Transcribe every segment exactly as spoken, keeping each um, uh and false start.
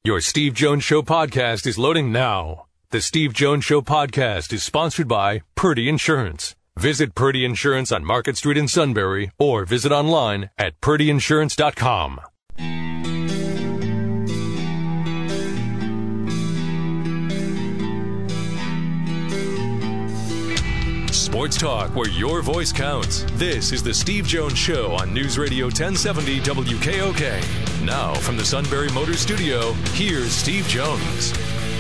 Your Steve Jones Show podcast is loading now. The Steve Jones Show podcast is sponsored by Purdy Insurance. Visit Purdy Insurance on Market Street in Sunbury or visit online at purdy insurance dot com. Sports talk where your voice counts. This is the Steve Jones Show on News Radio ten seventy W K O K. Now from the Sunbury Motor Studio, here's Steve Jones.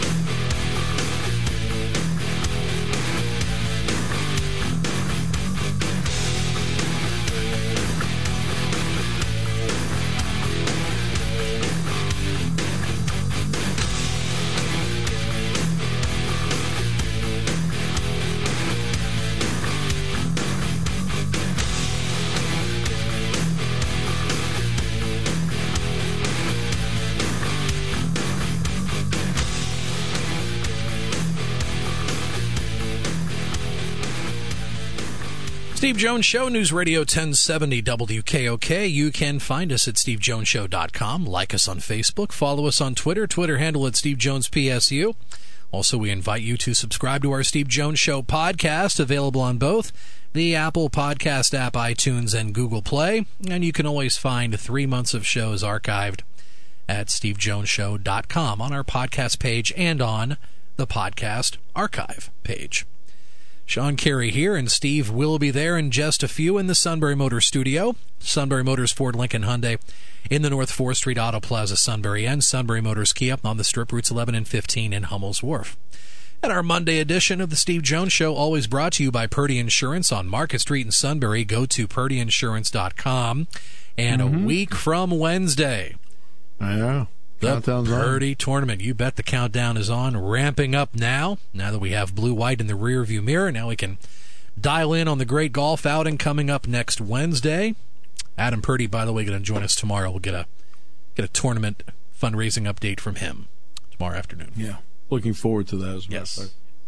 Steve Jones Show, News Radio ten seventy W K O K. You can find us at steve jones show dot com. Like us on Facebook. Follow us on Twitter. Twitter handle at Steve Jones P S U. Also, we invite you to subscribe to our Steve Jones Show podcast, available on both the Apple Podcast app, iTunes, and Google Play. And you can always find three months of shows archived at steve jones show dot com on our podcast page and on the podcast archive page. Sean Carey here, and Steve will be there in just a few in the Sunbury Motors studio. Sunbury Motors, Ford, Lincoln, Hyundai in the North fourth Street Auto Plaza, Sunbury, and Sunbury Motors Kia on the Strip, routes eleven and fifteen in Hummel's Wharf. And our Monday edition of the Steve Jones Show, always brought to you by Purdy Insurance on Market Street in Sunbury. Go to purdy insurance dot com. And mm-hmm. a week from Wednesday, I know. the Purdy tournament. You bet the countdown is on, ramping up now. Now that we have blue-white in the rearview mirror, now we can dial in on the great golf outing coming up next Wednesday. Adam Purdy, by the way, going to join us tomorrow. We'll get a get a tournament fundraising update from him tomorrow afternoon. Yeah, looking forward to that as well. Yes.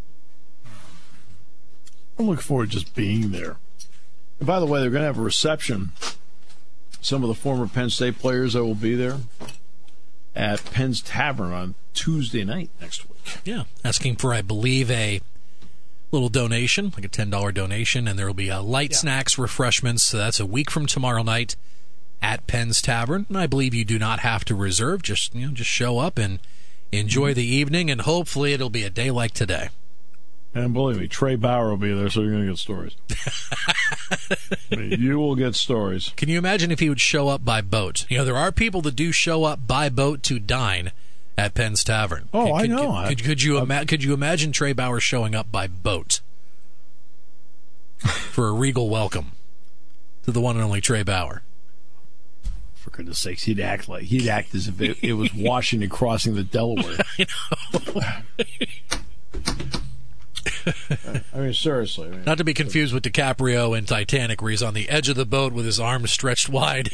I'm looking forward to just being there. And by the way, they're going to have a reception. Some of the former Penn State players that will be there at Penn's Tavern on Tuesday night next week. Yeah, asking for, I believe, a little donation, like a ten dollars donation, and there will be uh, light yeah. snacks, refreshments. So that's a week from tomorrow night at Penn's Tavern. And I believe you do not have to reserve. Just, you know, just show up and enjoy the evening, and hopefully it'll be a day like today. And believe me, Trey Bauer will be there, so you're going to get stories. I mean, you will get stories. Can you imagine if he would show up by boat? You know, there are people that do show up by boat to dine at Penn's Tavern. Oh, could, I could, know. Could, could, could you ima- could you imagine Trey Bauer showing up by boat for a regal welcome to the one and only Trey Bauer? For goodness sakes, he'd act like he'd act as if it, it was Washington crossing the Delaware. I know. I mean, seriously. I mean, Not to be confused with DiCaprio in Titanic, where he's on the edge of the boat with his arms stretched wide.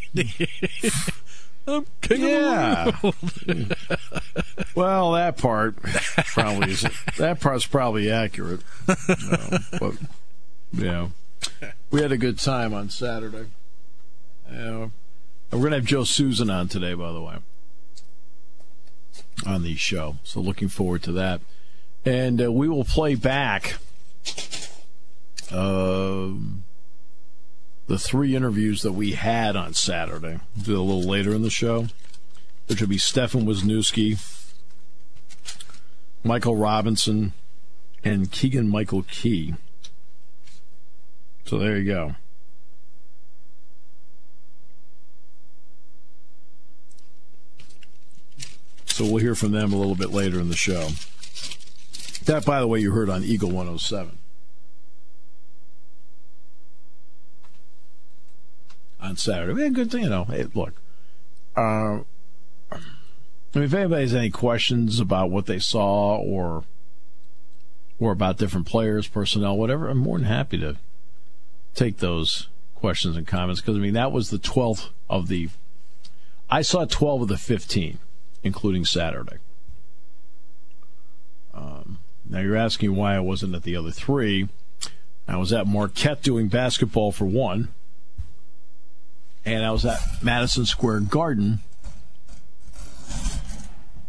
I'm king yeah. of the world. Well, that part probably isn't. That part's probably accurate. Um, but, yeah. We had a good time on Saturday. Uh, we're going to have Joe Susan on today, by the way, on the show. So looking forward to that. And uh, we will play back uh, the three interviews that we had on Saturday. Do it a little later in the show, which will be Stefan Wisniewski, Michael Robinson, and Keegan-Michael Key. So there you go. So we'll hear from them a little bit later in the show. That, by the way, you heard on Eagle one oh seven. On Saturday. Yeah, good thing, you know. Hey, look. Uh, I mean, if anybody has any questions about what they saw or or about different players, personnel, whatever, I'm more than happy to take those questions and comments. Because, I mean, that was the twelfth of the... I saw twelve of the fifteen, including Saturday. Um... Now, you're asking why I wasn't at the other three. I was at Marquette doing basketball for one. And I was at Madison Square Garden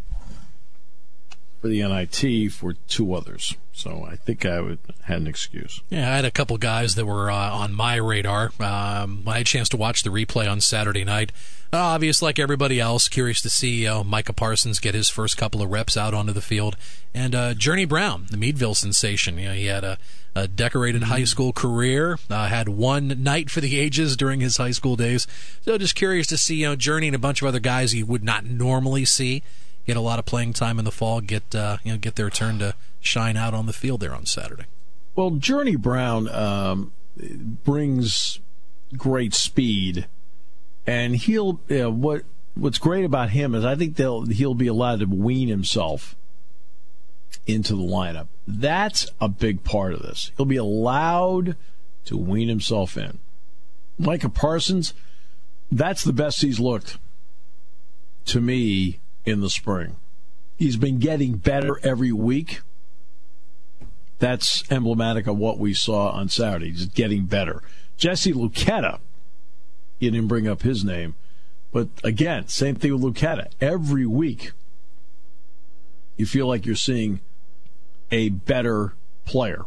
for the N I T for two others. So I think I would had an excuse. Yeah, I had a couple guys that were uh, on my radar. Um, I had a chance to watch the replay on Saturday night. Uh, obvious, like everybody else, curious to see uh, Micah Parsons get his first couple of reps out onto the field. And uh, Journey Brown, the Meadville sensation. You know, he had a, a decorated high school career, uh, had one night for the ages during his high school days. So just curious to see, you know, Journey and a bunch of other guys you would not normally see get a lot of playing time in the fall, get uh, you know, get their turn to shine out on the field there on Saturday. Well, Journey Brown um, brings great speed, and he'll you know, what what's great about him is I think they'll he'll be allowed to wean himself into the lineup. That's a big part of this. He'll be allowed to wean himself in. Micah Parsons, that's the best he's looked to me in the spring. He's been getting better every week. That's emblematic of what we saw on Saturday. He's getting better. Jesse Luketa, you didn't bring up his name, but again, same thing with Luketa. Every week, you feel like you're seeing a better player.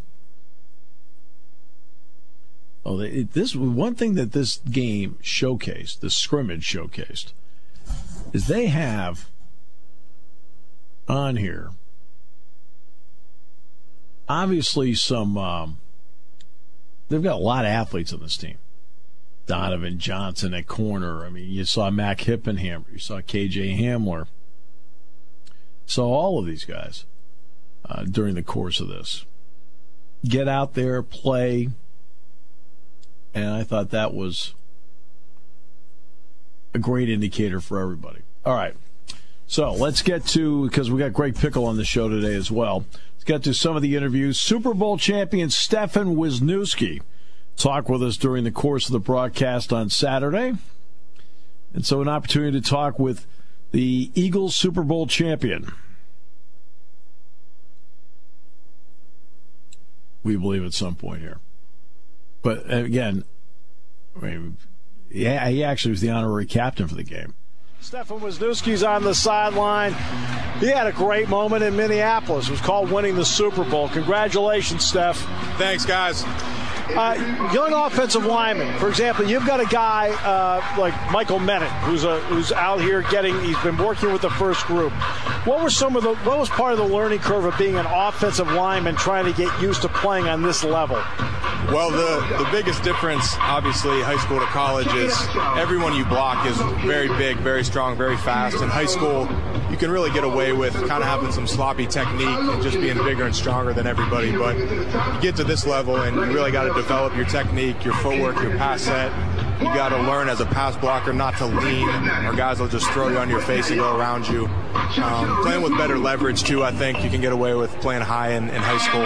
Oh, it, this one thing that this game showcased, the scrimmage showcased, is they have on here obviously some um, they've got a lot of athletes on this team. Donovan Johnson at corner. I mean, you saw Mac Hippenhammer, you saw K J Hamler, saw all of these guys uh, during the course of this get out there, play, and I thought that was a great indicator for everybody. All right. So let's get to, because we got Greg Pickle on the show today as well, let's get to some of the interviews. Super Bowl champion Stefan Wisniewski talked with us during the course of the broadcast on Saturday. And so an opportunity to talk with the Eagles Super Bowl champion. We believe at some point here. But again, I mean, yeah, he actually was the honorary captain for the game. Stefan Wisniewski's on the sideline. He had a great moment in Minneapolis. It was called winning the Super Bowl. Congratulations, Steph. Thanks, guys. Uh, young offensive lineman, for example, you've got a guy uh, like Michael Menet, who's a, who's out here getting. He's been working with the first group. What were some of the? What was part of the learning curve of being an offensive lineman, trying to get used to playing on this level? Well, the, the biggest difference, obviously, high school to college is everyone you block is very big, very strong, very fast. In high school, you can really get away with kind of having some sloppy technique and just being bigger and stronger than everybody. But you get to this level, and you really got to develop your technique, your footwork, your pass set. You got to learn as a pass blocker not to lean, or guys will just throw you on your face and go around you. Um, playing with better leverage, too, I think you can get away with playing high in, in high school.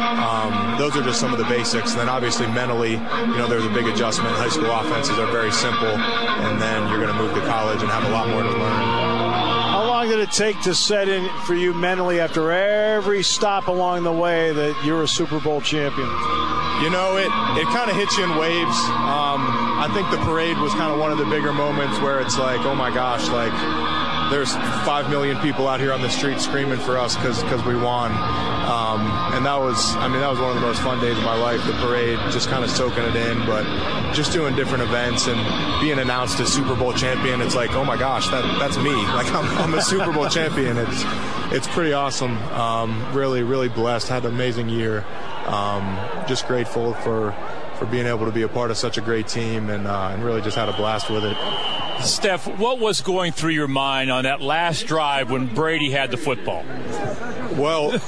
Um, those are just some of the basics. And then obviously mentally, you know, there's a big adjustment. High school offenses are very simple, and then you're going to move to college and have a lot more to learn. How long did it take to set in for you mentally after every stop along the way that you're a Super Bowl champion? You know, it, it kind of hits you in waves. Um, I think the parade was kind of one of the bigger moments where it's like, oh my gosh, like there's five million people out here on the street screaming for us because because we won. Um, and that was, I mean, that was one of the most fun days of my life, the parade, just kind of soaking it in, but just doing different events and being announced as Super Bowl champion, it's like, oh my gosh, that that's me. Like I'm, I'm a Super Bowl champion. It's it's pretty awesome. Um, really, really blessed. Had an amazing year. Um, just grateful for for being able to be a part of such a great team, and uh, and really just had a blast with it. Steph, what was going through your mind on that last drive when Brady had the football? Well,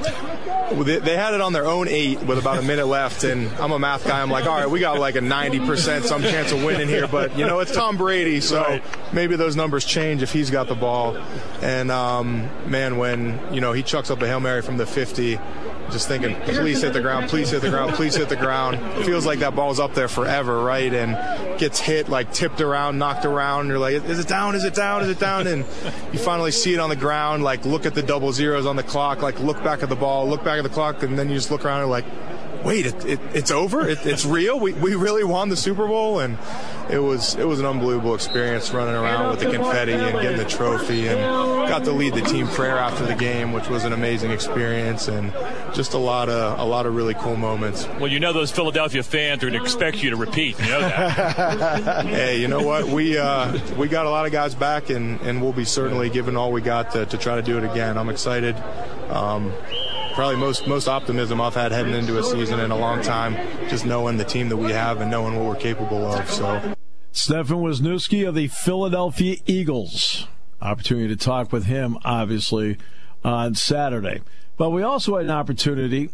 they had it on their own eight with about a minute left, and I'm a math guy. I'm like, all right, we got like a ninety percent some chance of winning here, but, you know, it's Tom Brady, so right. Maybe those numbers change if he's got the ball. And, um, man, when, you know, he chucks up a Hail Mary from the fifty, just thinking, please hit the ground, please hit the ground, please hit the ground. It feels like that ball's up there forever, right? And gets hit, like tipped around, knocked around. And you're like, is it down? Is it down? Is it down? And you finally see it on the ground, like look at the double zeros on the clock, like look back at the ball, look back at the clock, and then you just look around and like, wait, it, it, it's over? It, it's real? We we really won the Super Bowl? And it was it was an unbelievable experience running around with the confetti and getting the trophy, and got to lead the team prayer after the game, which was an amazing experience, and just a lot of a lot of really cool moments. Well, you know those Philadelphia fans are going to expect you to repeat. You know that. Hey, you know what? We uh, we got a lot of guys back, and, and we'll be certainly giving all we got to, to try to do it again. I'm excited. Um, probably most most optimism I've had heading into a season in a long time, just knowing the team that we have and knowing what we're capable of. So, Stefan Wisniewski of the Philadelphia Eagles. Opportunity to talk with him, obviously, on Saturday. But we also had an opportunity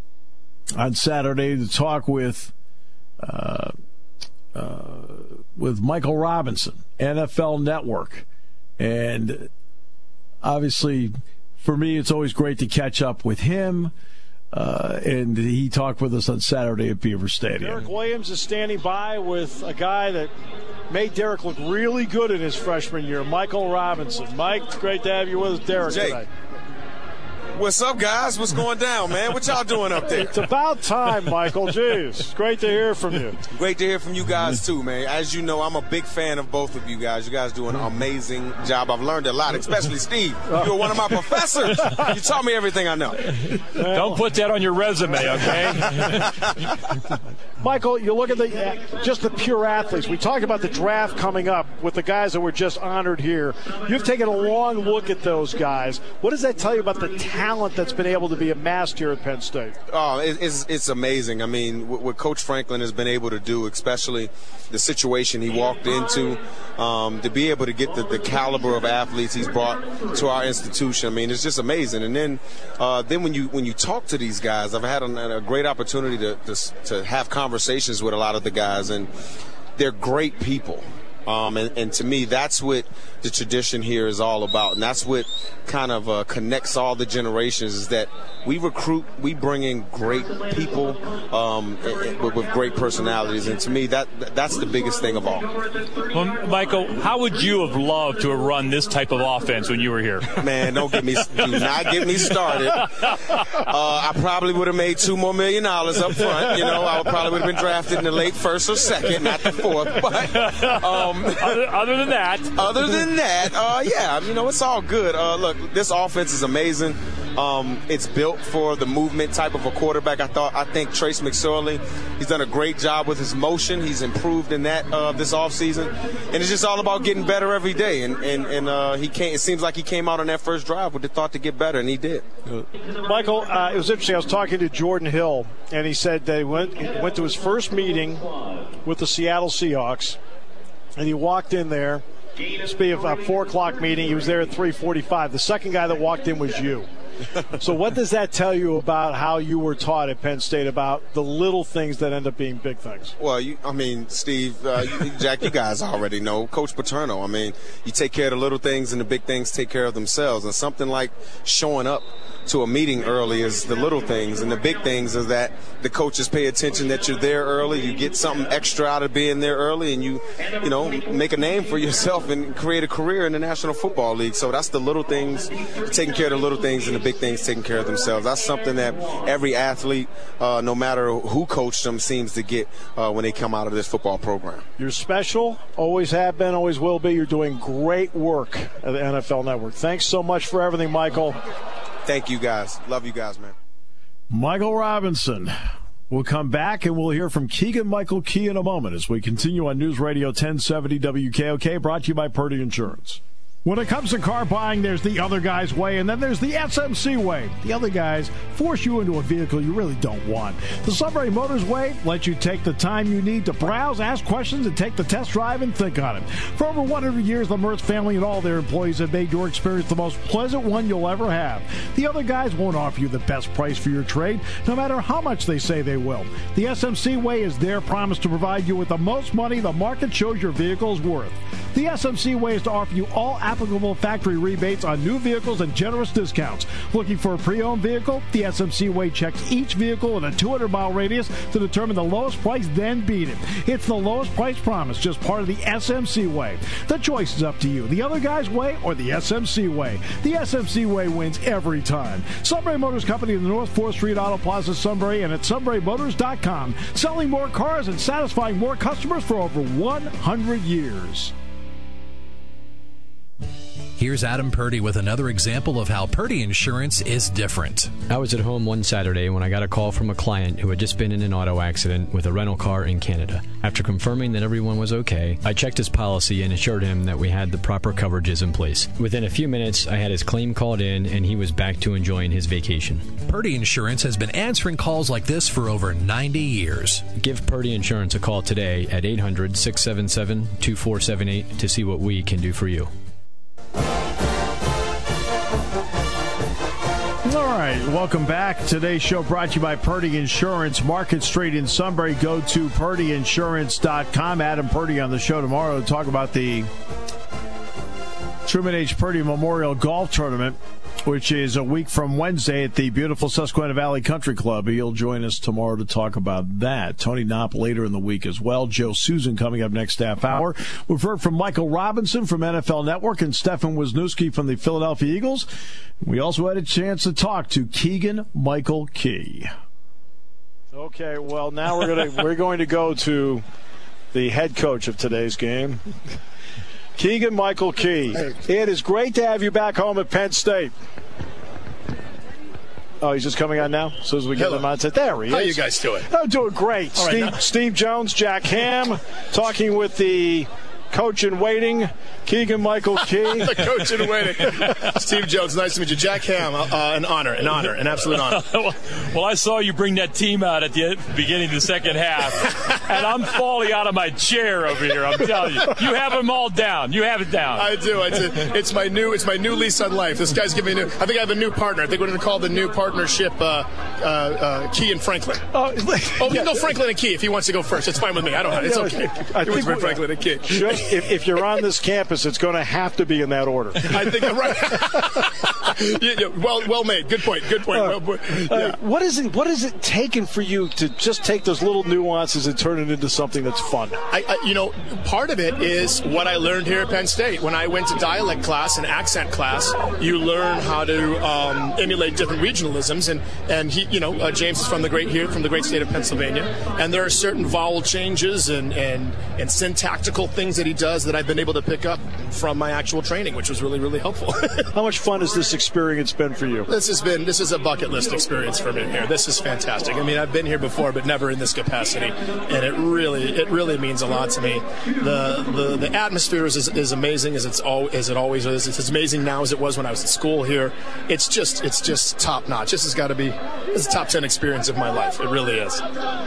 on Saturday to talk with uh, uh, with Michael Robinson, N F L Network. And obviously, for me, it's always great to catch up with him. Uh, and he talked with us on Saturday at Beaver Stadium. Derek Williams is standing by with a guy that made Derek look really good in his freshman year, Michael Robinson. Mike, it's great to have you with us, Derek, Jake. today. What's up, guys? What's going down, man? What y'all doing up there? It's about time, Michael. Jeez, great to hear from you. Great to hear from you guys, too, man. As you know, I'm a big fan of both of you guys. You guys do an amazing job. I've learned a lot, especially Steve. You were one of my professors. You taught me everything I know. Don't put that on your resume, okay? Michael, you look at the just the pure athletes. We talked about the draft coming up with the guys that were just honored here. You've taken a long look at those guys. What does that tell you about the talent that's been able to be amassed here at Penn State? Oh, it, it's it's amazing. I mean, what, what Coach Franklin has been able to do, especially the situation he walked into, um, to be able to get the, the caliber of athletes he's brought to our institution. I mean, it's just amazing. And then, uh, then when you when you talk to these guys, I've had a, a great opportunity to, to to have conversations with a lot of the guys, and they're great people. Um, and, and to me, that's what the tradition here is all about. And that's what kind of uh, connects all the generations, is that we recruit, we bring in great people um, with, with great personalities. And to me, that that's the biggest thing of all. Well, Michael, how would you have loved to have run this type of offense when you were here? Man, don't get me, do not get me started. Uh, I probably would have made two more million dollars up front. You know, I would probably would have been drafted in the late first or second, not the fourth. But um, other, other than that, other than that, uh, yeah, you know, it's all good. Uh, look, this offense is amazing. Um, it's built for the movement type of a quarterback. I thought, I think Trace McSorley, he's done a great job with his motion. He's improved in that uh, this offseason. And it's just all about getting better every day. And, and, and uh, he came, it seems like he came out on that first drive with the thought to get better, and he did. Michael, uh, it was interesting. I was talking to Jordan Hill, and he said that he went, he went to his first meeting with the Seattle Seahawks, and he walked in there. This would be a four o'clock meeting. He was there at three forty-five. The second guy that walked in was you. So what does that tell you about how you were taught at Penn State about the little things that end up being big things? Well, you, I mean, Steve, uh, you, Jack, you guys already know. Coach Paterno, I mean, you take care of the little things and the big things take care of themselves. And something like showing up to a meeting early is the little things. And the big things is that the coaches pay attention that you're there early. You get something extra out of being there early, and you, you know, make a name for yourself and create a career in the National Football League. So that's the little things, taking care of the little things and the big things taking care of themselves. That's something that every athlete, uh, no matter who coached them, seems to get uh, when they come out of this football program. You're special, always have been, always will be. You're doing great work at the N F L Network. Thanks so much for everything, Michael. Thank you, guys. Love you guys, man. Michael Robinson. We'll come back and we'll hear from Keegan-Michael Key in a moment as we continue on News Radio ten seventy W K O K, brought to you by Purdy Insurance. When it comes to car buying, there's the other guy's way, and then there's the S M C way. The other guys force you into a vehicle you really don't want. The Sunbury Motors way lets you take the time you need to browse, ask questions, and take the test drive and think on it. For over one hundred years, the Mertz family and all their employees have made your experience the most pleasant one you'll ever have. The other guys won't offer you the best price for your trade, no matter how much they say they will. The S M C way is their promise to provide you with the most money the market shows your vehicle is worth. The S M C way is to offer you all applicable factory rebates on new vehicles and generous discounts. Looking for a pre-owned vehicle? The S M C way checks each vehicle in a two hundred mile radius to determine the lowest price, then beat it. It's the lowest price promise, just part of the S M C way. The choice is up to you. The other guy's way or the S M C way. The S M C way wins every time. Sunbury Motors Company in the North fourth Street Auto Plaza, Sunbury, and at sunbury motors dot com. Selling more cars and satisfying more customers for over one hundred years. Here's Adam Purdy with another example of how Purdy Insurance is different. I was at home one Saturday when I got a call from a client who had just been in an auto accident with a rental car in Canada. After confirming that everyone was okay, I checked his policy and assured him that we had the proper coverages in place. Within a few minutes, I had his claim called in and he was back to enjoying his vacation. Purdy Insurance has been answering calls like this for over ninety years. Give Purdy Insurance a call today at eight hundred, six seven seven, two four seven eight to see what we can do for you. All right, welcome back. Today's show brought to you by Purdy Insurance, Market Street in Sunbury. Go to purdy insurance dot com. Adam Purdy on the show tomorrow to talk about the Truman H. Purdy Memorial Golf Tournament, which is a week from Wednesday at the beautiful Susquehanna Valley Country Club. He'll join us tomorrow to talk about that. Tony Knopp later in the week as well. Joe Susan coming up next half hour. We've heard from Michael Robinson from N F L Network and Stefan Wisniewski from the Philadelphia Eagles. We also had a chance to talk to Keegan-Michael Key. Okay, well, now we're going to we're going to go to the head coach of today's game, Keegan-Michael Key. It is great to have you back home at Penn State. Oh, he's just coming on now? As soon as we get Hello. him on, there he is. How you guys doing? I'm doing great. All right, Steve, now- Steve Jones, Jack Ham, talking with the coach in waiting, Keegan-Michael Key. The coach in waiting. Steve Jones, nice to meet you. Jack Ham, uh, an honor, an honor, an absolute honor. Well, I saw you bring that team out at the beginning of the second half, and I'm falling out of my chair over here. I'm telling you, you have them all down. You have it down. I do. I do. It's my new. It's my new lease on life. This guy's giving me a new. I think I have a new partner. I think we're going to call the new partnership uh, uh, uh, Key and Franklin. Oh, oh we can go Franklin and Key if he wants to go first. It's fine with me. I don't know. It's okay. I He wants think Franklin and Key. Should, if, if you're on this campus, it's going to have to be in that order. I think I'm right. yeah, yeah, well, well made. Good point. Good point. Uh, well, yeah. uh, what is it? What is it taken for you to just take those little nuances and turn it into something that's fun? I, I, you know, part of it is what I learned here at Penn State. When I went to dialect class and accent class, you learn how to um, emulate different regionalisms. And and he, you know, uh, James is from the great here, from the great state of Pennsylvania, and there are certain vowel changes and and and syntactical things that he does that I've been able to pick up from my actual training, which was really, really helpful. How much fun has this experience been for you? This has been this is a bucket list experience for me here. This is fantastic. I mean, I've been here before, but never in this capacity, and it really it really means a lot to me. The the, the atmosphere is, is is amazing as it's all as it always is. It's as amazing now as it was when I was at school here. It's just it's just top notch. This has got to be this is a top ten experience of my life. It really is.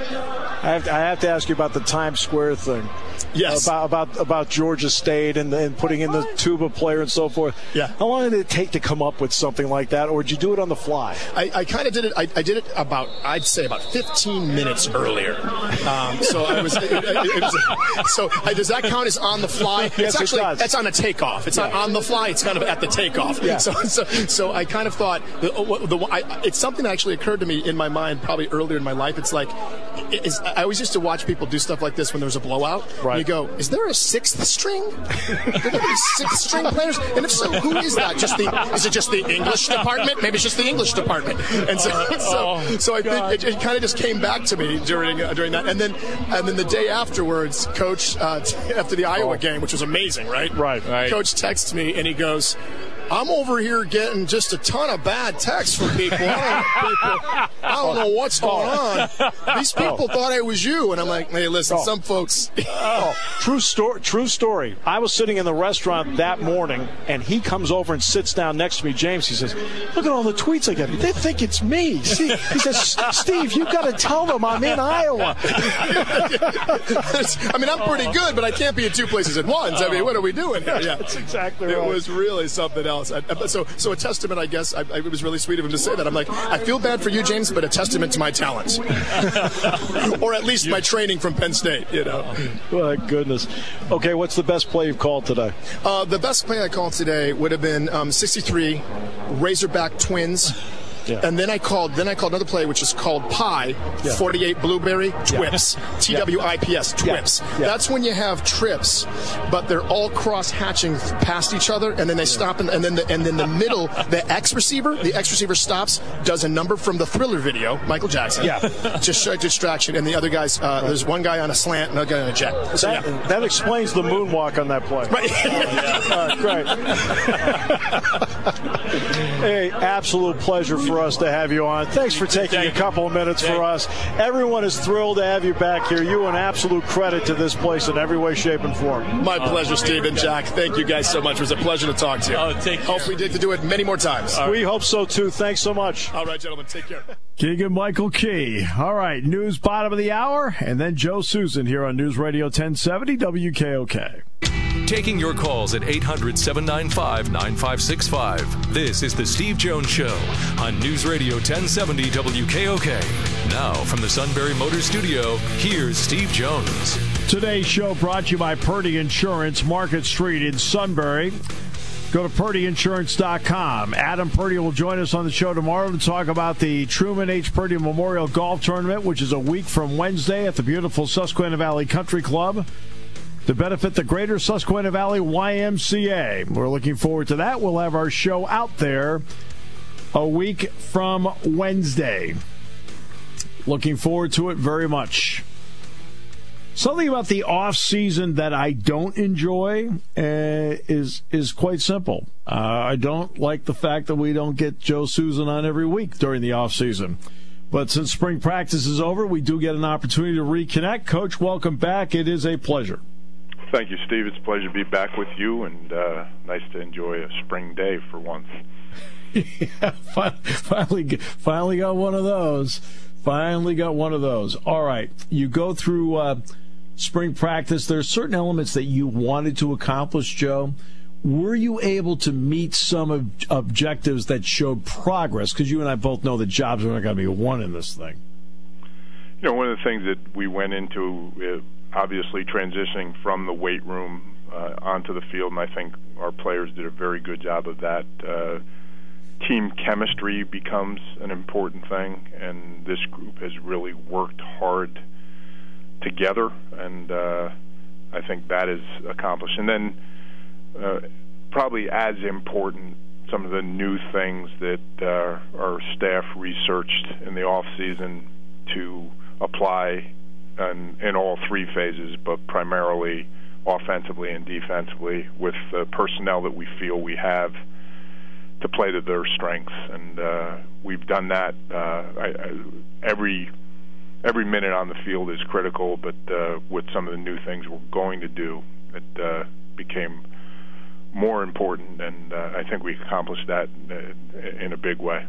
I have to, I have to ask you about the Times Square thing. Yes. About about about Georgia State and, and putting in the tuba player and so forth. Yeah. How long did it take to come up with something like that, or did you do it on the fly? I, I kind of did it. I, I did it about I'd say about fifteen minutes earlier. Um, so I was. It, it, it was so I, does that count as on the fly? Yes, it's actually it does. that's on a takeoff. It's Yeah. not on the fly. It's kind of at the takeoff. Yeah. So so so I kind of thought the, the I, it's something that actually occurred to me in my mind probably earlier in my life. It's like it's, I always used to watch people do stuff like this when there's a blowout. Right. And you go, is there a sixth string? Are there any sixth string players? And if so, who is that? Just the is it just the English department? Maybe it's just the English department. And so so, Oh, so I think it, it kind of just came back to me during uh, during that. And then and then the day afterwards, Coach uh, after the Iowa Oh. game, which was amazing, right? Right. Right. Coach texts me and he goes, I'm over here getting just a ton of bad texts from people. I don't, people, I don't know what's going on. These people thought I was you. And I'm like, hey, listen, Oh. some folks. Oh, true story. True story. I was sitting in the restaurant that morning, and he comes over and sits down next to me. James, he says, "Look at all the tweets I get. They think it's me." See, he says, "Steve, you got to tell them I'm in Iowa." I mean, I'm pretty good, but I can't be in two places at once. I mean, what are we doing here? Yeah, That's exactly It right. was really something else. else. I, so, so a testament, I guess. I, I, it was really sweet of him to say that. I'm like, I feel bad for you, James, but a testament to my talents, or at least my training from Penn State. You know. My goodness. Okay, what's the best play you've called today? Uh, the best play I called today would have been um, sixty-three Razorback Twins. Yeah. And then I called then I called another play, which is called Pie, yeah. forty-eight Blueberry, Twips, yeah. T W I P S, Twips. Yeah. Yeah. That's when you have trips, but they're all cross-hatching past each other, and then they yeah. stop, and, and then the, and then the middle, the X receiver, the X receiver stops, does a number from the Thriller video, Michael Jackson. Yeah. Just show distraction, and the other guys, uh, there's one guy on a slant, another guy on a jet. So, that, yeah. that explains the moonwalk on that play. Right. All right, great. Hey, absolute pleasure for us to have you on. Thanks for taking Thank a couple of minutes Thank for us. Everyone is thrilled to have you back here. You an absolute credit to this place in every way, shape, and form. My uh, pleasure, Steve and Jack. Thank you guys so much. It was a pleasure to talk to you. Oh, take care. Hopefully we get to do it many more times. Right. We hope so, too. Thanks so much. All right, gentlemen. Take care. Keegan Michael Key. All right, news bottom of the hour, and then Joe Susan here on News Radio ten seventy W K O K. Taking your calls at eight hundred, seven nine five, nine five six five. This is The Steve Jones Show on News Radio ten seventy W K O K. Now, from the Sunbury Motor Studio, here's Steve Jones. Today's show brought to you by Purdy Insurance, Market Street in Sunbury. Go to Purdy Insurance dot com. Adam Purdy will join us on the show tomorrow to talk about the Truman H. Purdy Memorial Golf Tournament, which is a week from Wednesday at the beautiful Susquehanna Valley Country Club, to benefit the Greater Susquehanna Valley Y M C A. We're looking forward to that. We'll have our show out there a week from Wednesday. Looking forward to it very much. Something about the off season that I don't enjoy uh, is is quite simple. Uh, I don't like the fact that we don't get Joe Susan on every week during the off season. But since spring practice is over, we do get an opportunity to reconnect. Coach, welcome back. It is a pleasure. Thank you, Steve. It's a pleasure to be back with you, and uh, nice to enjoy a spring day for once. Yeah, finally, finally got one of those. Finally got one of those. All right, you go through uh, spring practice. There are certain elements that you wanted to accomplish, Joe. Were you able to meet some ob- objectives that showed progress? Because you and I both know that jobs are not going to be won in this thing. You know, one of the things that we went into, uh, obviously transitioning from the weight room uh, onto the field, and I think our players did a very good job of that. Uh, team chemistry becomes an important thing, and this group has really worked hard together, and uh, I think that is accomplished. And then uh, probably as important, some of the new things that uh, our staff researched in the off season to apply in, in all three phases, but primarily offensively and defensively with the personnel that we feel we have to play to their strengths. And uh, we've done that. Uh, I, I, every every minute on the field is critical, but uh, with some of the new things we're going to do, it uh, became more important, and uh, I think we accomplished that in, in a big way.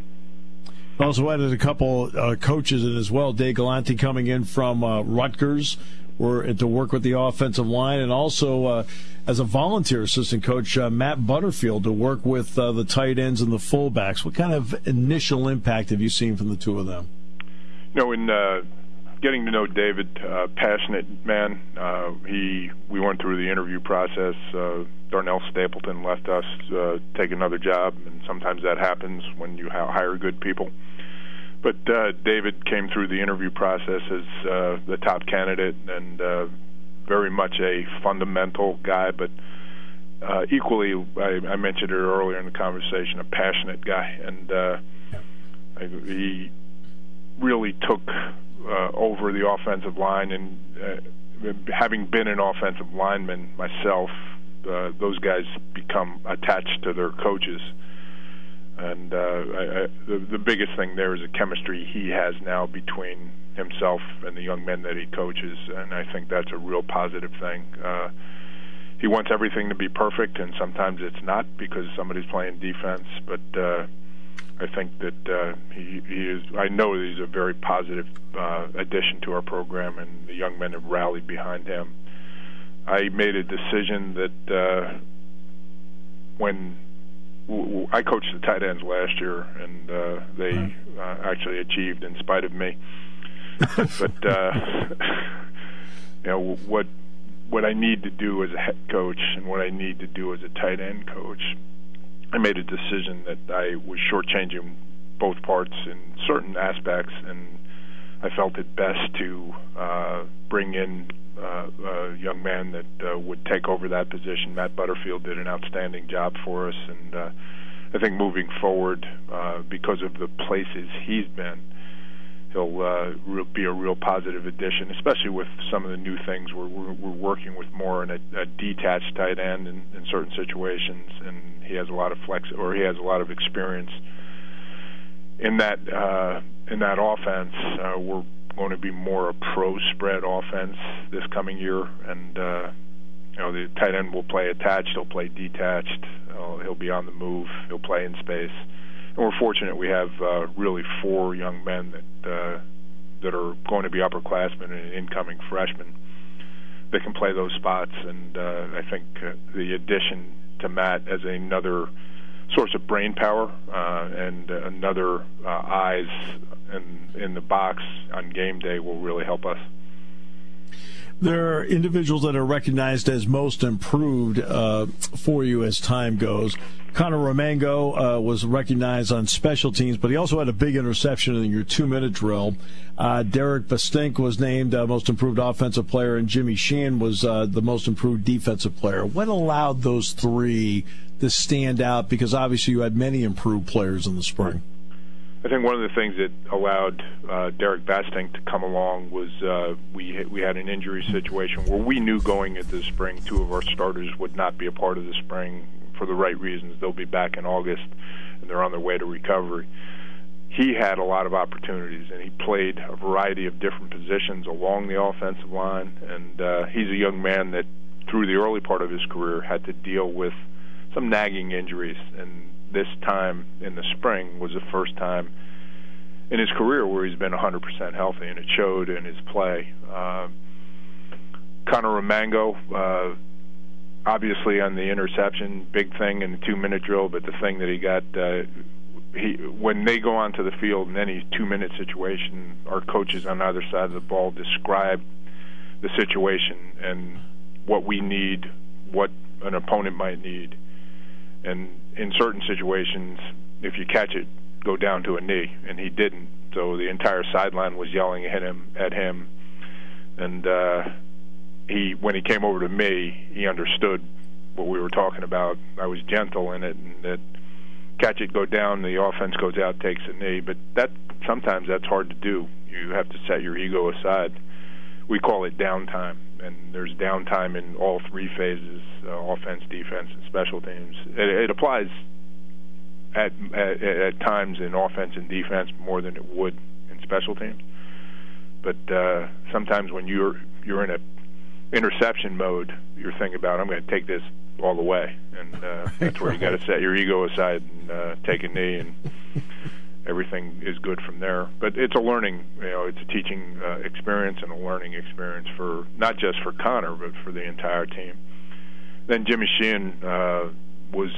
Also added a couple uh, coaches in as well. Dave Galante coming in from uh, Rutgers were to work with the offensive line, and also uh, as a volunteer assistant coach, uh, Matt Butterfield to work with uh, the tight ends and the fullbacks. What kind of initial impact have you seen from the two of them? You know, in uh, getting to know David, uh, passionate man. Uh, he we went through the interview process. Uh, Darnell Stapleton left us, uh, take another job, and sometimes that happens when you ha- hire good people. But uh, David came through the interview process as uh, the top candidate, and uh, very much a fundamental guy, but uh, equally, I, I mentioned it earlier in the conversation, a passionate guy. And uh, I, he really took uh, over the offensive line, and uh, having been an offensive lineman myself, uh, those guys become attached to their coaches. And uh, I, I, the, the biggest thing there is the chemistry he has now between himself and the young men that he coaches, and I think that's a real positive thing. Uh, he wants everything to be perfect, and sometimes it's not because somebody's playing defense, but uh, I think that uh, he, he is. I know that he's a very positive uh, addition to our program, and the young men have rallied behind him. I made a decision that uh, when w- I coached the tight ends last year, and uh, they uh, actually achieved in spite of me. But uh, you know what what I need to do as a head coach and what I need to do as a tight end coach, I made a decision that I was shortchanging both parts in certain aspects, and I felt it best to uh, bring in uh, a young man that uh, would take over that position. Matt Butterfield did an outstanding job for us, and uh, I think moving forward, uh, because of the places he's been, he'll uh, re- be a real positive addition, especially with some of the new things we're, we're, we're working with more in a, a detached tight end in, in certain situations, and he has a lot of flex, or he has a lot of experience in that uh, in that offense. Uh, we're going to be more a pro spread offense this coming year, and uh, you know the tight end will play attached, he'll play detached, uh, he'll be on the move, he'll play in space. And we're fortunate we have uh, really four young men that uh, that are going to be upperclassmen and incoming freshmen that can play those spots. And uh, I think uh, the addition to Matt as another source of brain power uh, and uh, another uh, eyes in, in the box on game day will really help us. There are individuals that are recognized as most improved uh, for you as time goes. Connor Romango uh, was recognized on special teams, but he also had a big interception in your two-minute drill. Uh, Derek Bastink was named uh, most improved offensive player, and Jimmy Sheehan was uh, the most improved defensive player. What allowed those three to stand out? Because obviously you had many improved players in the spring. I think one of the things that allowed uh, Derek Bastink to come along was uh, we we had an injury situation where we knew going into the spring two of our starters would not be a part of the spring for the right reasons. They'll be back in August, and they're on their way to recovery. He had a lot of opportunities, and he played a variety of different positions along the offensive line, and uh, he's a young man that through the early part of his career had to deal with some nagging injuries, and this time in the spring was the first time in his career where he's been one hundred percent healthy, and it showed in his play. Uh, Connor Romango, uh, obviously on the interception, big thing in the two-minute drill, but the thing that he got, uh, he when they go onto the field in any two-minute situation, our coaches on either side of the ball describe the situation and what we need, what an opponent might need. And in certain situations, if you catch it, go down to a knee, and he didn't. So the entire sideline was yelling at him, at him, and uh, he, when he came over to me, he understood what we were talking about. I was gentle in it, and that catch it, go down, the offense goes out, takes a knee. But that sometimes that's hard to do. You have to set your ego aside. We call it downtime, and there's downtime in all three phases, uh, offense, defense, and special teams. It, it applies at, at at times in offense and defense more than it would in special teams. But uh, sometimes when you're you're in a interception mode, you're thinking about, I'm going to take this all the way, and uh, that's where you got to set your ego aside and uh, take a knee, and everything is good from there. But it's a learning, you know, it's a teaching uh, experience and a learning experience for not just for Connor, but for the entire team. Then Jimmy Sheehan uh, was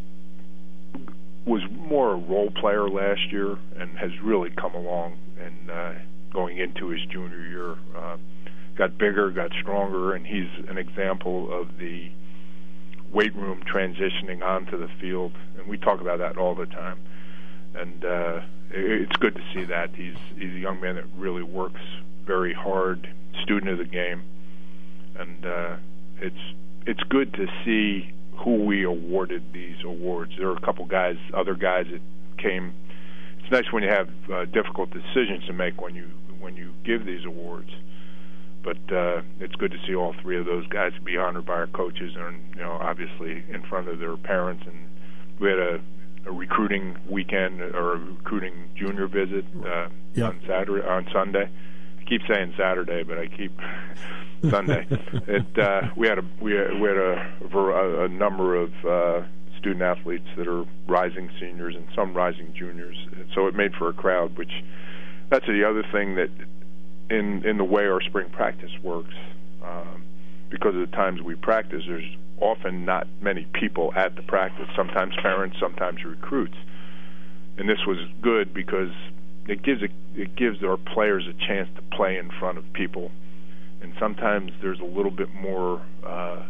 was more a role player last year and has really come along and uh, going into his junior year. Uh, got bigger, got stronger, and he's an example of the weight room transitioning onto the field. And we talk about that all the time. And uh, it's good to see that. He's he's a young man that really works very hard, student of the game. And uh, it's it's good to see who we awarded these awards. There are a couple guys, other guys that came. It's nice when you have uh, difficult decisions to make when you when you give these awards. But uh, it's good to see all three of those guys be honored by our coaches, and you know, obviously in front of their parents. And we had a, a recruiting weekend or a recruiting junior visit uh, yep. on Saturday, on Sunday. I keep saying Saturday, but I keep Sunday. It uh, we had a we had, we had a, a, a number of uh, student athletes that are rising seniors and some rising juniors. So it made for a crowd, which that's the other thing that. In, in the way our spring practice works, um, because of the times we practice, there's often not many people at the practice, sometimes parents, sometimes recruits. And this was good because it gives a, it gives our players a chance to play in front of people. And sometimes there's a little bit more uh,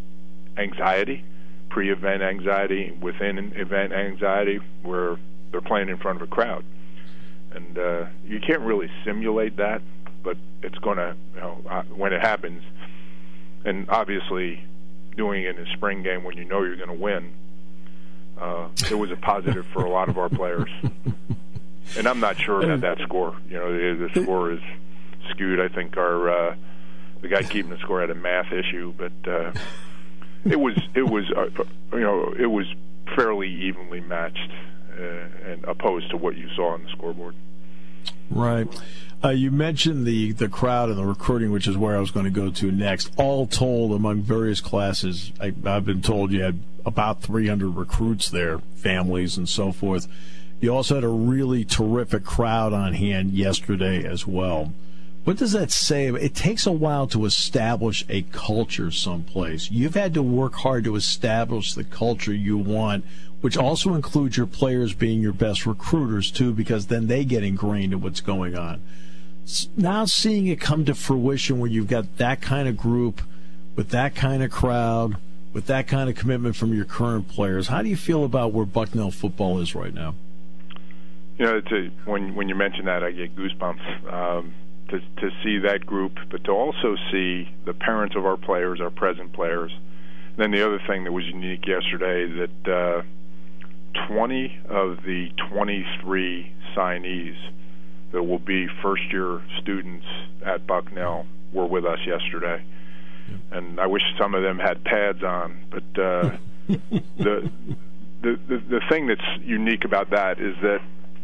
anxiety, pre-event anxiety, within event anxiety, where they're playing in front of a crowd. And uh, you can't really simulate that, but it's going to, you know, uh, when it happens, and obviously doing it in a spring game when you know you're going to win, uh, it was a positive for a lot of our players. And I'm not sure about that score. You know, the, the score is skewed. I think our uh, the guy keeping the score had a math issue, but uh, it was it was uh, you know it was fairly evenly matched, uh, and opposed to what you saw on the scoreboard. Right. Uh, you mentioned the, the crowd and the recruiting, which is where I was going to go to next. All told, among various classes, I, I've been told you had about three hundred recruits there, families and so forth. You also had a really terrific crowd on hand yesterday as well. What does that say? It takes a while to establish a culture someplace. You've had to work hard to establish the culture you want, which also includes your players being your best recruiters, too, because then they get ingrained in what's going on. Now seeing it come to fruition where you've got that kind of group with that kind of crowd, with that kind of commitment from your current players, how do you feel about where Bucknell football is right now? You know, to, when when you mention that, I get goosebumps. Um, to to see that group, but to also see the parents of our players, our present players. And then the other thing that was unique yesterday, that uh, twenty of the twenty-three signees that will be first-year students at Bucknell were with us yesterday. And I wish some of them had pads on, but uh, the, the the the thing that's unique about that is that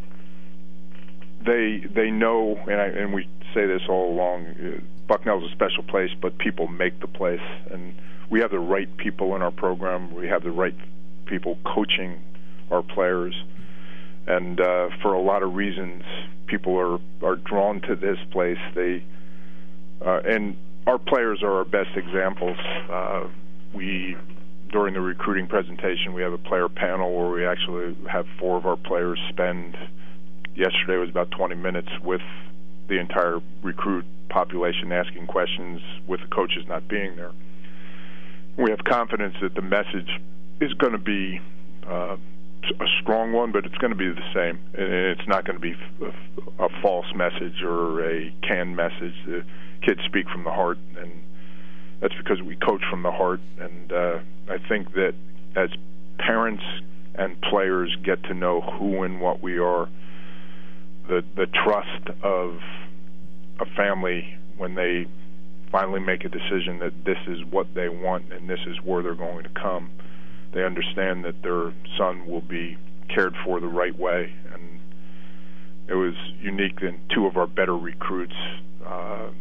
they they know, and, I, and we say this all along, uh, Bucknell's a special place, but people make the place, and we have the right people in our program. We have the right people coaching our players, and uh, for a lot of reasons, people are, are drawn to this place. They uh, and our players are our best examples. Uh, we, during the recruiting presentation, we have a player panel where we actually have four of our players spend, yesterday was about twenty minutes with the entire recruit population asking questions with the coaches not being there. We have confidence that the message is going to be uh, a strong one, but it's going to be the same. And it's not going to be a, a false message or a canned message. The kids speak from the heart, and that's because we coach from the heart. And uh, I think that as parents and players get to know who and what we are, the the trust of a family when they finally make a decision that this is what they want and this is where they're going to come, they understand that their son will be cared for the right way. And it was unique that two of our better recruits, uh,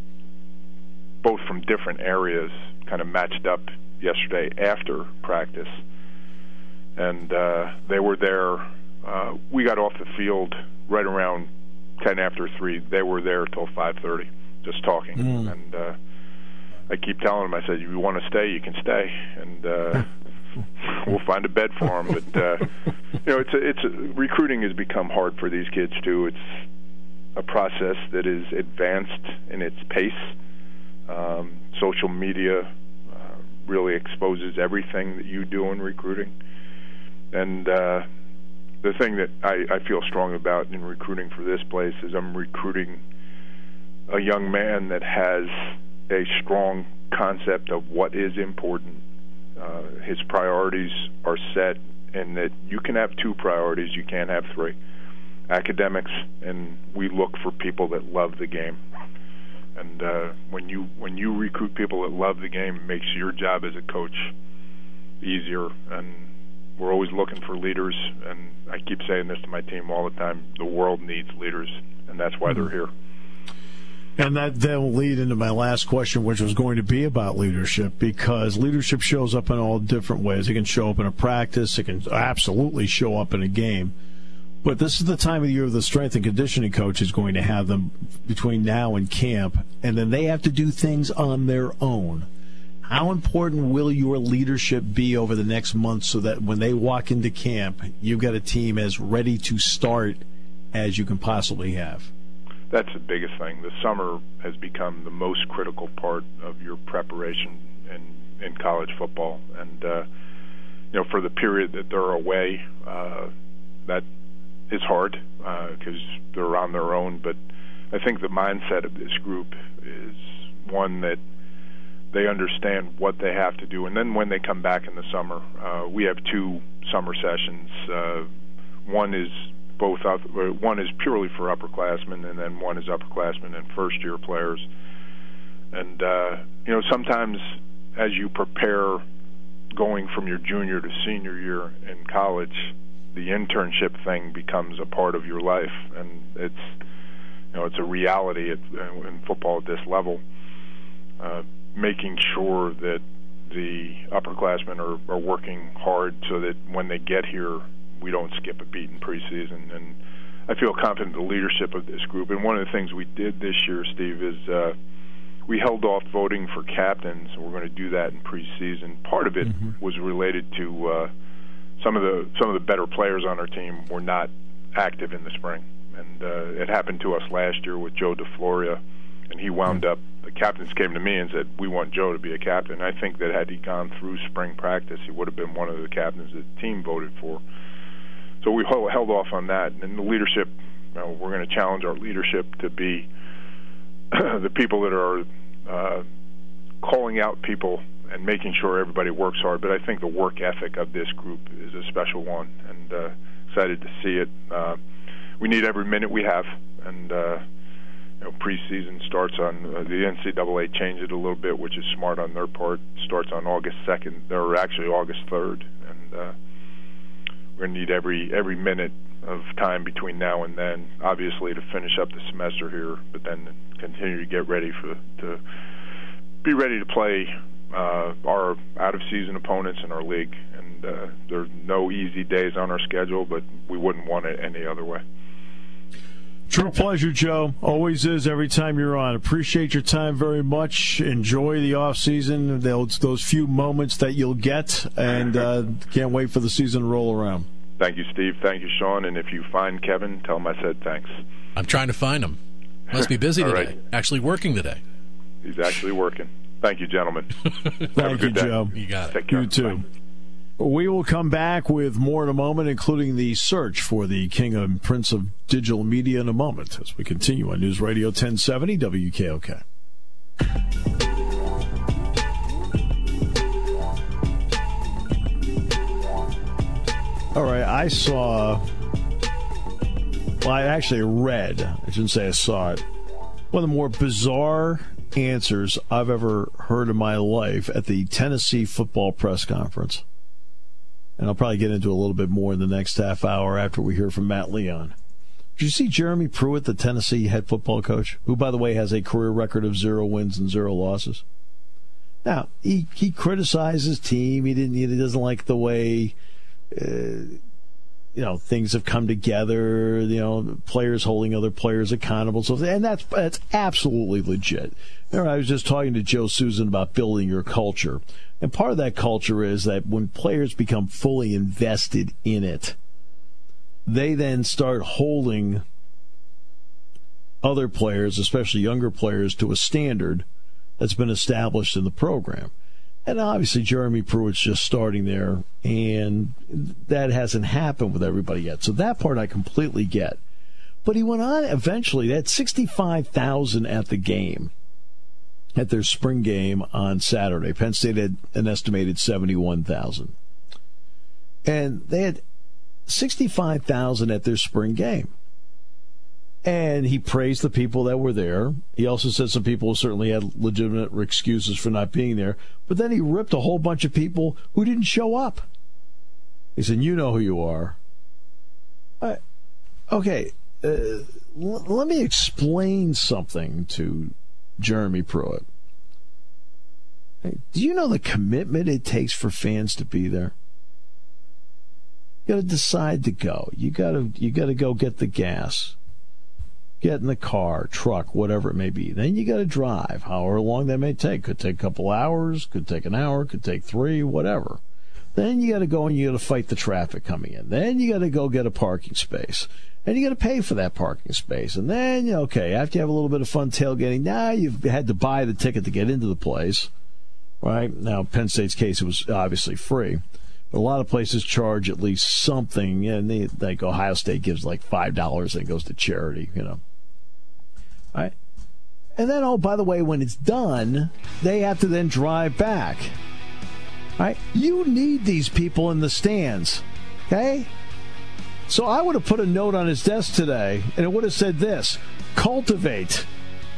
both from different areas, kind of matched up yesterday after practice. And uh, they were there. Uh, we got off the field right around ten after three. They were there till five thirty, just talking. Mm. And uh, I keep telling them, I said, if you want to stay, you can stay. And uh, we'll find a bed for them. But, uh, you know, it's a, it's a, recruiting has become hard for these kids, too. It's a process that is advanced in its pace. Um, social media uh, really exposes everything that you do in recruiting. And uh, the thing that I, I feel strong about in recruiting for this place is I'm recruiting a young man that has a strong concept of what is important. Uh, his priorities are set, and that you can have two priorities, you can't have three. Academics, and we look for people that love the game. And uh, when you when you recruit people that love the game, it makes your job as a coach easier. And we're always looking for leaders, and I keep saying this to my team all the time, the world needs leaders, and that's why they're here. And that then will lead into my last question, which was going to be about leadership, because leadership shows up in all different ways. It can show up in a practice. It can absolutely show up in a game. But this is the time of the year the strength and conditioning coach is going to have them between now and camp, and then they have to do things on their own. how important will your leadership be over the next month so that when they walk into camp, you've got a team as ready to start as you can possibly have? That's the biggest thing. The summer has become the most critical part of your preparation in, in college football. And, uh, you know, for the period that they're away, uh, that is hard because uh, they're on their own. But I think the mindset of this group is one that they understand what they have to do. And then when they come back in the summer, uh, we have two summer sessions. Uh, one is both up, one is purely for upperclassmen, and then one is upperclassmen and first-year players. And, uh, you know, sometimes as you prepare going from your junior to senior year in college, the internship thing becomes a part of your life, and it's, you know, it's a reality at, in football at this level. Uh, making sure that the upperclassmen are, are working hard so that when they get here, we don't skip a beat in preseason. And I feel confident in the leadership of this group. And one of the things we did this year, Steve, is uh, we held off voting for captains. We're going to do that in preseason. Part of it mm-hmm. was related to uh, some of the some of the better players on our team were not active in the spring, and uh, it happened to us last year with Joe DeFloria, and he wound mm-hmm. up. The captains came to me and said, "We want Joe to be a captain." I think that had he gone through spring practice, he would have been one of the captains that the team voted for. So we held off on that. And the leadership, you know, we're going to challenge our leadership to be the people that are uh, calling out people and making sure everybody works hard. But I think the work ethic of this group is a special one, and uh, excited to see it. Uh, we need every minute we have, and uh, you know, preseason starts on uh, the N C double A changed it a little bit, which is smart on their part. Starts on August second, or actually August third, and uh, we're going to need every every minute of time between now and then, obviously, to finish up the semester here, but then continue to get ready for to be ready to play uh, our out-of-season opponents in our league. And uh, there's no easy days on our schedule, but we wouldn't want it any other way. True pleasure, Joe. Always is every time you're on. Appreciate your time very much. Enjoy the off season, those, those few moments that you'll get, and uh, can't wait for the season to roll around. Thank you, Steve. Thank you, Sean. And if you find Kevin, tell him I said thanks. I'm trying to find him. Must be busy today. Right. Actually working today. He's actually working. Thank you, gentlemen. Thank Have a good you, day. Joe. You got it. Take care. You too. Bye. We will come back with more in a moment, including the search for the King and Prince of Digital Media in a moment, as we continue on News Radio ten seventy W K O K. All right, I saw, well, I actually read, I shouldn't say I saw it, one of the more bizarre answers I've ever heard in my life at the Tennessee football press conference. And I'll probably get into a little bit more in the next half hour after we hear from Matt Leon. Did you see Jeremy Pruitt, the Tennessee head football coach, who, by the way, has a career record of zero wins and zero losses? Now, he, he criticized his team. He didn't. He doesn't like the way, uh, you know, things have come together. You know, players holding other players accountable. So, and that's that's absolutely legit. Remember, I was just talking to Joe Susan about building your culture. And part of that culture is that when players become fully invested in it, they then start holding other players, especially younger players, to a standard that's been established in the program. And obviously Jeremy Pruitt's just starting there, and that hasn't happened with everybody yet. So that part I completely get. But he went on eventually. They had sixty-five thousand at the game, at their spring game on Saturday. Penn State had an estimated seventy-one thousand. And they had sixty-five thousand at their spring game. And he praised the people that were there. He also said some people certainly had legitimate excuses for not being there. But then he ripped a whole bunch of people who didn't show up. He said, "You know who you are." Uh, okay, uh, l- let me explain something to Jeremy Pruitt. Hey, do you know the commitment it takes for fans to be there? You got to decide to go. You got to you got to go get the gas. Get in the car, truck, whatever it may be. Then you got to drive, however long that may take. Could take a couple hours, could take an hour, could take three, whatever. Then you got to go and you got to fight the traffic coming in. Then you got to go get a parking space. And you got to pay for that parking space. And then, okay, after you have a little bit of fun tailgating, now you've had to buy the ticket to get into the place. Right? Now, Penn State's case, it was obviously free. But a lot of places charge at least something. And they, like Ohio State gives like five dollars and it goes to charity, you know. All right. And then, oh, by the way, when it's done, they have to then drive back. All right? You need these people in the stands. Okay? So I would have put a note on his desk today, and it would have said this: cultivate.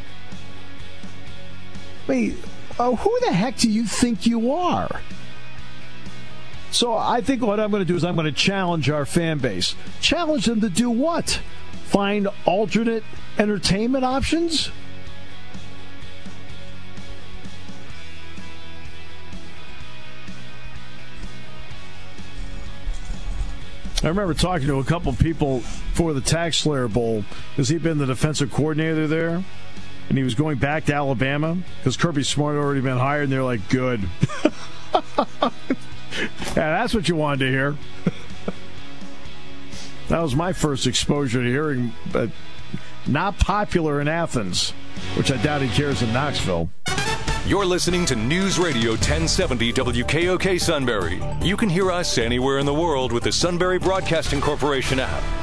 Wait, uh, who the heck do you think you are? So I think what I'm going to do is I'm going to challenge our fan base. Challenge them to do what? Find alternate entertainment options? I remember talking to a couple people for the Tax Slayer Bowl because he'd been the defensive coordinator there, and he was going back to Alabama because Kirby Smart had already been hired, and they're like, good. Yeah, that's what you wanted to hear. That was my first exposure to hearing, but not popular in Athens, which I doubt he cares in Knoxville. You're listening to News Radio ten seventy W K O K Sunbury. You can hear us anywhere in the world with the Sunbury Broadcasting Corporation app.